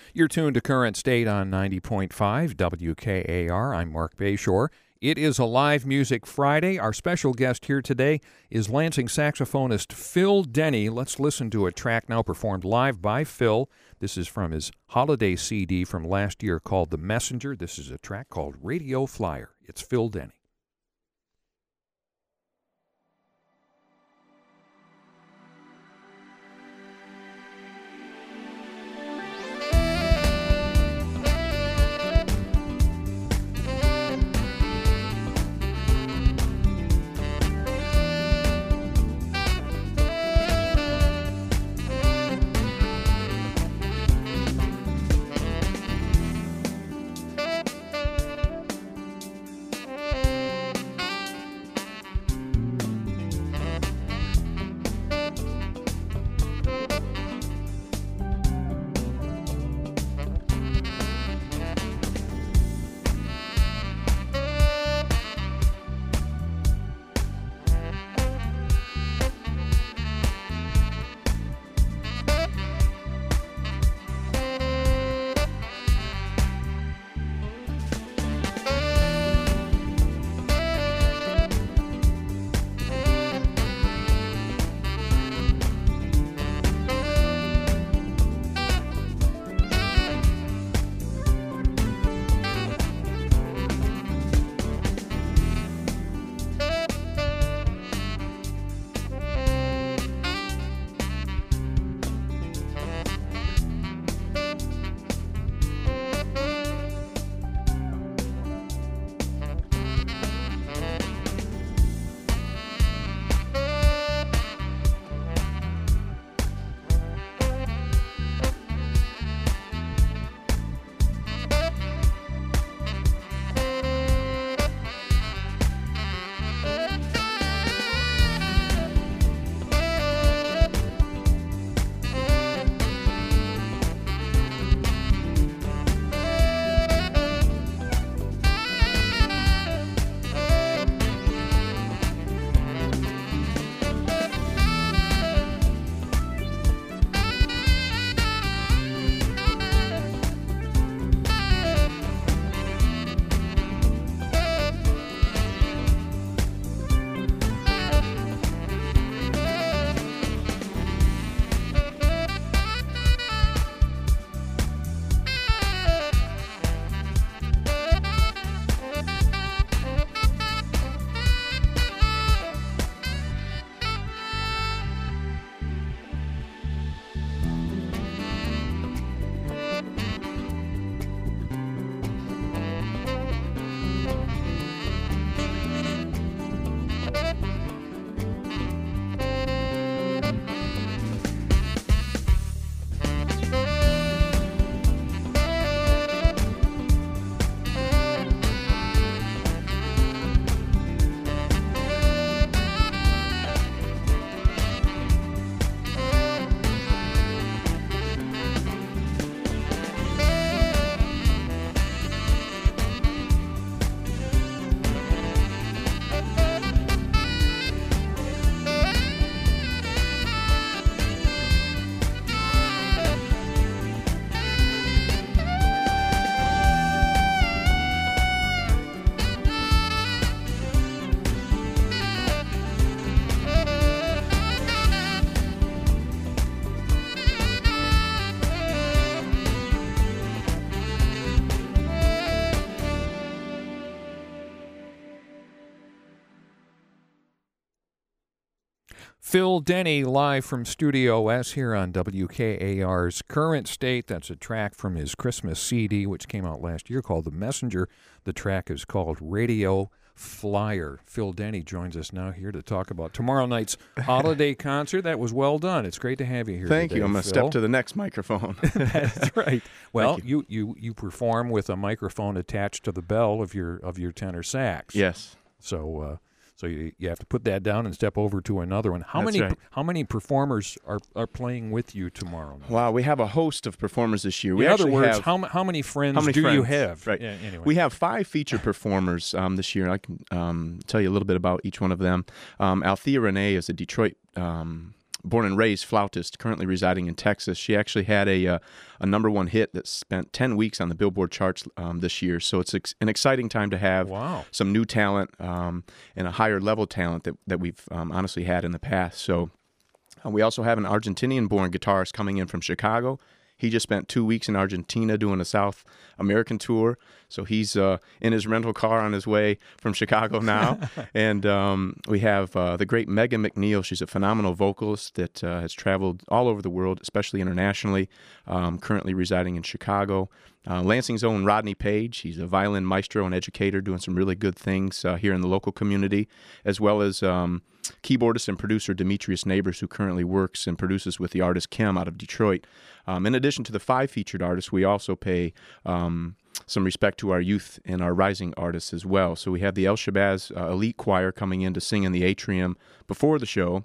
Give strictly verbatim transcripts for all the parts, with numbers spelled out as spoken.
You're tuned to Current State on ninety point five W K A R. I'm Mark Bayshore. It is a Live Music Friday. Our special guest here today is Lansing saxophonist Phil Denny. Let's listen to a track now performed live by Phil. This is from his holiday C D from last year called The Messenger. This is a track called Radio Flyer. It's Phil Denny. Phil Denny live from Studio S here on W K A R's Current State. That's a track from his Christmas C D, which came out last year, called The Messenger. The track is called Radio Flyer. Phil Denny joins us now here to talk about tomorrow night's holiday concert. That was well done. It's great to have you here Thank today, you. I'm going to Phil. step to the next microphone. That's right. Well, you. you. You, you perform with a microphone attached to the bell of your of your tenor sax. Yes. So uh, so you, you have to put that down and step over to another one. How That's many right. how many performers are, are playing with you tomorrow night? Wow, we have a host of performers this year. We In other actually words, have, how, how many friends how many do friends? you have? Right. Yeah, anyway. We have five featured performers um, this year. I can um, tell you a little bit about each one of them. Um, Althea Renee is a Detroit um, born and raised flautist, currently residing in Texas. She actually had a uh, a number one hit that spent ten weeks on the Billboard charts um, this year. So it's ex- an exciting time to have Wow. some new talent um, and a higher level talent that, that we've um, honestly had in the past. So uh, we also have an Argentinian-born guitarist coming in from Chicago. He just spent two weeks in Argentina doing a South American tour. So he's uh, in his rental car on his way from Chicago now. and um, we have uh, the great Megan McNeil. She's a phenomenal vocalist that uh, has traveled all over the world, especially internationally, um, currently residing in Chicago. Uh, Lansing's own Rodney Page. He's a violin maestro and educator doing some really good things uh, here in the local community, as well as um, keyboardist and producer Demetrius Neighbors, who currently works and produces with the artist Kim out of Detroit. Um, in addition to the five featured artists, we also pay um, some respect to our youth and our rising artists as well. So we have the El Shabazz uh, Elite Choir coming in to sing in the atrium before the show.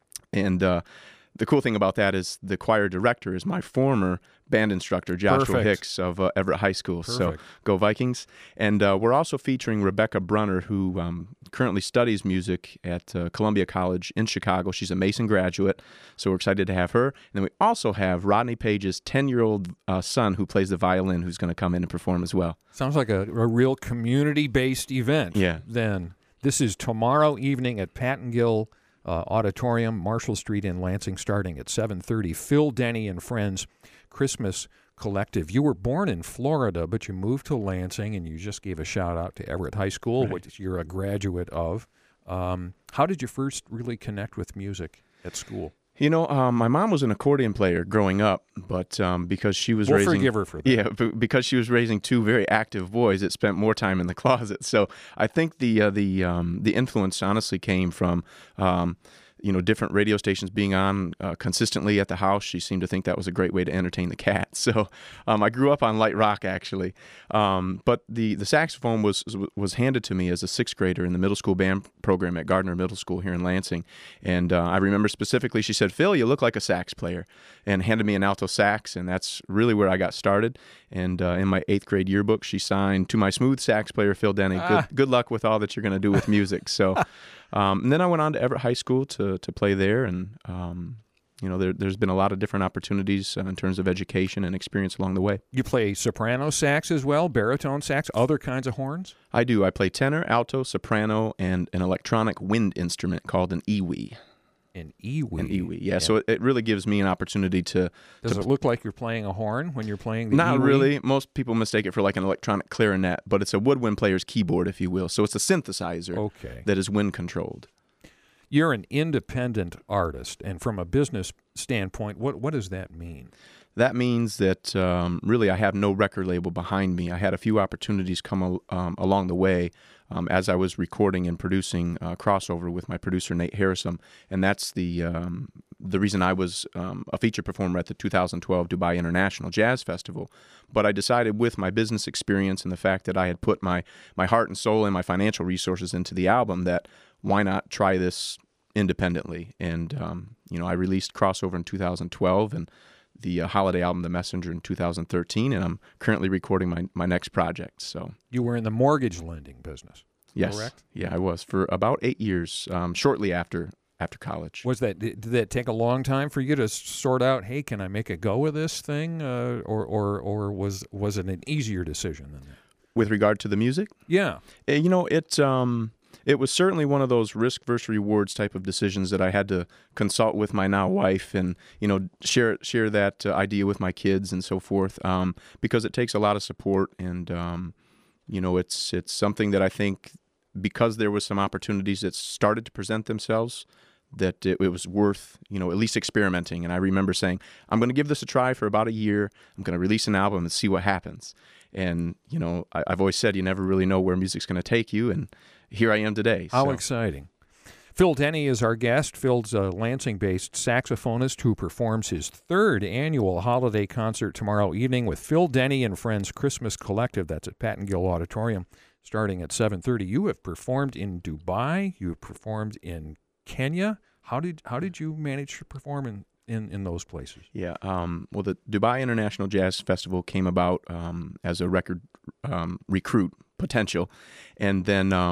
And uh, the cool thing about that is the choir director is my former band instructor, Joshua Perfect. Hicks of uh, Everett High School. Perfect. So go Vikings. And uh, we're also featuring Rebecca Brunner, who um, currently studies music at uh, Columbia College in Chicago. She's a Mason graduate, so we're excited to have her. And then we also have Rodney Page's ten-year-old uh, son who plays the violin, who's going to come in and perform as well. Sounds like a, a real community-based event. Yeah. Then this is tomorrow evening at Patton Gill uh, Auditorium, Marshall Street in Lansing, starting at seven thirty. Phil Denny and Friends Christmas Collective. You were born in Florida, but you moved to Lansing, and you just gave a shout-out to Everett High School, Right. which you're a graduate of. Um, how did you first really connect with music at school? You know, um, my mom was an accordion player growing up, but um, because she was We'll raising... forgive her for that. Yeah, b- because she was raising two very active boys, it spent more time in the closet. So I think the uh, the um, the influence honestly came from... Um, you know, different radio stations being on uh, consistently at the house. She seemed to think that was a great way to entertain the cat. So um, I grew up on light rock, actually. Um, but the, the saxophone was was handed to me as a sixth grader in the middle school band program at Gardner Middle School here in Lansing. And uh, I remember specifically, she said, "Phil, you look like a sax player," and handed me an alto sax, and that's really where I got started. And uh, in my eighth grade yearbook, she signed, "To my smooth sax player, Phil Denny, Ah. good, good luck with all that you're going to do with music." So Um, and then I went on to Everett High School to to play there, and um, you know, there, there's been a lot of different opportunities uh, in terms of education and experience along the way. You play soprano sax as well, baritone sax, other kinds of horns? I do. I play tenor, alto, soprano, and an electronic wind instrument called an iwi. An iwi. An iwi, yeah. So it, it really gives me an opportunity to. Does to it look like you're playing a horn when you're playing the Not iwi? really. Most people mistake it for like an electronic clarinet, but it's a woodwind player's keyboard, if you will. So it's a synthesizer Okay. that is wind controlled. You're an independent artist, and from a business standpoint, what, what does that mean? That means that um, really I have no record label behind me. I had a few opportunities come al- um, along the way um, as I was recording and producing uh, Crossover with my producer Nate Harrison, and that's the um, the reason I was um, a feature performer at the two thousand twelve Dubai International Jazz Festival. But I decided, with my business experience and the fact that I had put my my heart and soul and my financial resources into the album, that why not try this independently? And um, you know, I released Crossover in two thousand twelve and the uh, holiday album The Messenger in two thousand thirteen, and I'm currently recording my, my next project. So You were in the mortgage lending business, yes, correct? yeah, I was for about eight years, um, shortly after after college. Was that did did that take a long time for you to sort out? Hey, can I make a go of this thing, uh, or or or was was it an easier decision than that? With regard to the music, Yeah, eh, you know, it um, it was certainly one of those risk versus rewards type of decisions that I had to consult with my now wife, and you know, share share that uh, idea with my kids and so forth, um, because it takes a lot of support, and um, you know, it's it's something that I think, because there was some opportunities that started to present themselves, that it, it was worth, you know, at least experimenting. And I remember saying, I'm going to give this a try for about a year. I'm going to release an album and see what happens. And, you know, I, I've always said you never really know where music's going to take you. And here I am today. how so. exciting. Phil Denny is our guest. Phil's a Lansing-based saxophonist who performs his third annual holiday concert tomorrow evening with Phil Denny and Friends Christmas Collective. That's at Patton Gill Auditorium, starting at seven thirty. You have performed in Dubai. You have performed in Kenya. How did how did you manage to perform in, in, in those places? Yeah. Um, well, the Dubai International Jazz Festival came about um, as a record um, recruit potential. And then um,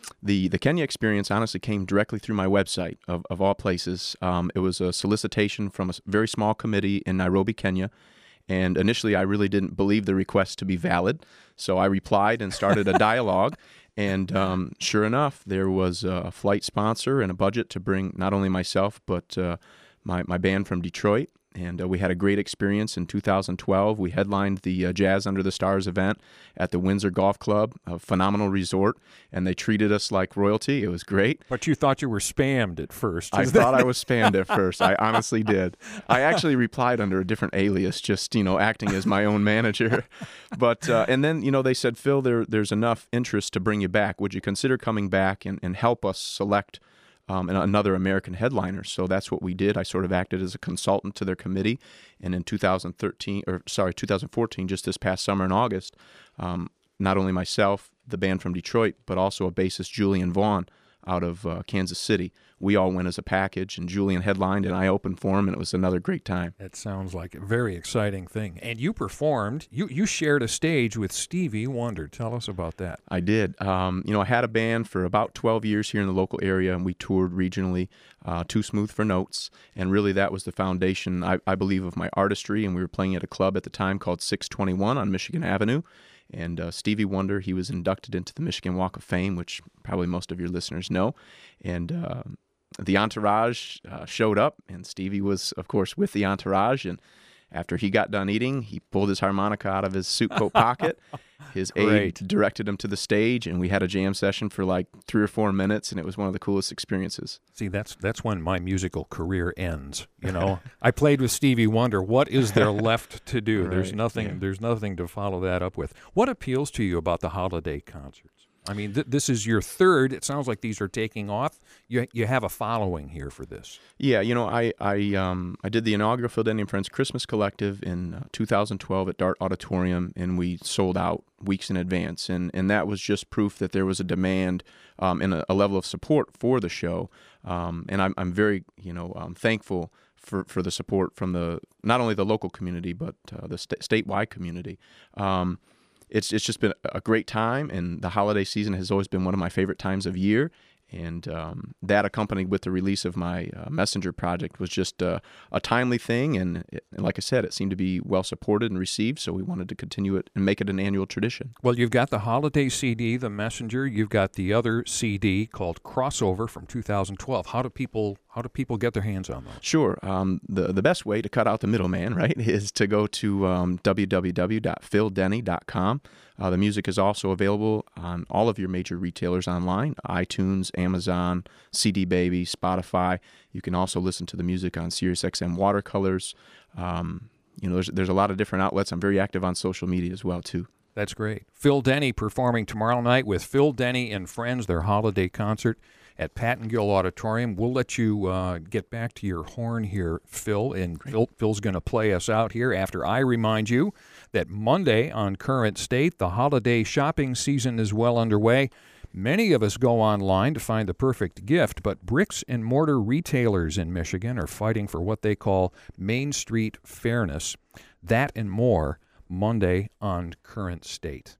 the the Kenya experience honestly came directly through my website, of, of all places. Um, it was a solicitation from a very small committee in Nairobi, Kenya. And initially, I really didn't believe the request to be valid. So I replied and started a dialogue. And um, sure enough, there was a flight sponsor and a budget to bring not only myself, but uh, my, my band from Detroit. And uh, we had a great experience in two thousand twelve. We headlined the uh, Jazz Under the Stars event at the Windsor Golf Club, a phenomenal resort, and they treated us like royalty. It was great. But you thought you were spammed at first. I thought I was spammed at first. I honestly did. I actually replied under a different alias, just, you know, acting as my own manager. But uh, and then, you know, they said, Phil, there, there's enough interest to bring you back. Would you consider coming back and, and help us select Um, and another American headliner? So that's what we did. I sort of acted as a consultant to their committee, and in two thousand thirteen, or sorry, two thousand fourteen, just this past summer in August, um, not only myself, the band from Detroit, but also a bassist, Julian Vaughn, out of uh, Kansas City. We all went as a package, and Julian headlined, and I opened for him, and it was another great time. That sounds like a very exciting thing. And you performed, you, you shared a stage with Stevie Wonder. Tell us about that. I did. Um, you know, I had a band for about twelve years here in the local area, and we toured regionally, uh, Too Smooth for Notes, and really that was the foundation, I, I believe, of my artistry, and we were playing at a club at the time called six twenty-one on Michigan Avenue. And uh, Stevie Wonder, he was inducted into the Michigan Walk of Fame, which probably most of your listeners know. And uh, the entourage uh, showed up, and Stevie was, of course, with the entourage. And after he got done eating, he pulled his harmonica out of his suit coat pocket. His aide directed him to the stage, and we had a jam session for like three or four minutes, and it was one of the coolest experiences. See, that's that's when my musical career ends. You know, I played with Stevie Wonder. What is there left to do? Right, There's nothing. yeah. There's nothing to follow that up with. What appeals to you about the holiday concerts? I mean, th- this is your third. It sounds like these are taking off. You you have a following here for this. Yeah, you know, I I um I did the inaugural Phil Denny and Friends Christmas Collective in uh, two thousand twelve at Dart Auditorium, and we sold out weeks in advance, and and that was just proof that there was a demand um, and a, a level of support for the show. Um, and I'm I'm very you know um, thankful for for the support from the not only the local community but uh, the st- statewide community. Um, It's it's just been a great time, and the holiday season has always been one of my favorite times of year. And um, that, accompanied with the release of my uh, Messenger project, was just uh, a timely thing. And, it, and like I said, it seemed to be well supported and received, so we wanted to continue it and make it an annual tradition. Well, you've got the holiday C D, the Messenger. You've got the other C D called Crossover from two thousand twelve. How do people how do people get their hands on those? Sure. Um, the the best way to cut out the middleman, right, is to go to um, w w w dot phil denny dot com. Uh, the music is also available on all of your major retailers online: iTunes, Amazon, C D Baby, Spotify. You can also listen to the music on SiriusXM Watercolors. Um, you know, there's there's a lot of different outlets. I'm very active on social media as well, too. That's great. Phil Denny performing tomorrow night with Phil Denny and Friends, their holiday concert at Patton Gill Auditorium. We'll let you uh, get back to your horn here, Phil, and Phil, Phil's going to play us out here after I remind you that Monday on Current State, the holiday shopping season is well underway. Many of us go online to find the perfect gift, but bricks and mortar retailers in Michigan are fighting for what they call Main Street fairness. That and more Monday on Current State.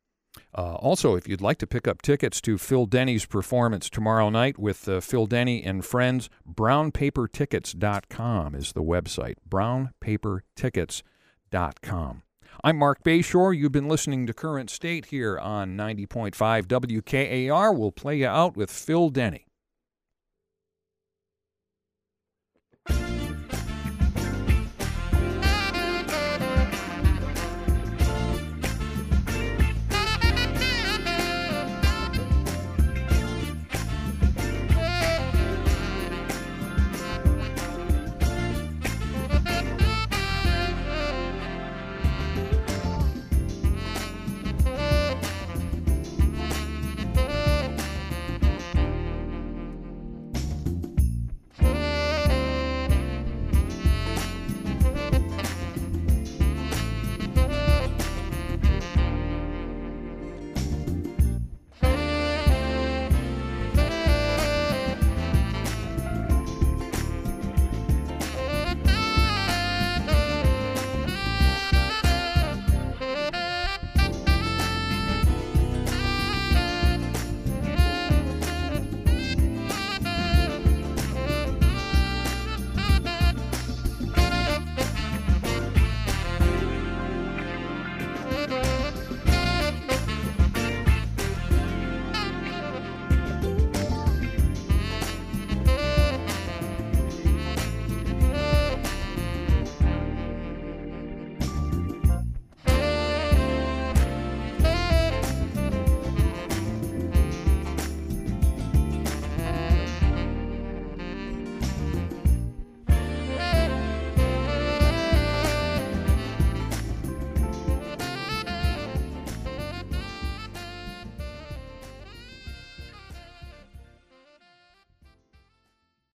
Uh, also, if you'd like to pick up tickets to Phil Denny's performance tomorrow night with uh, Phil Denny and Friends, brown paper tickets dot com is the website, brown paper tickets dot com. I'm Mark Bayshore. You've been listening to Current State here on ninety point five W K A R. We'll play you out with Phil Denny.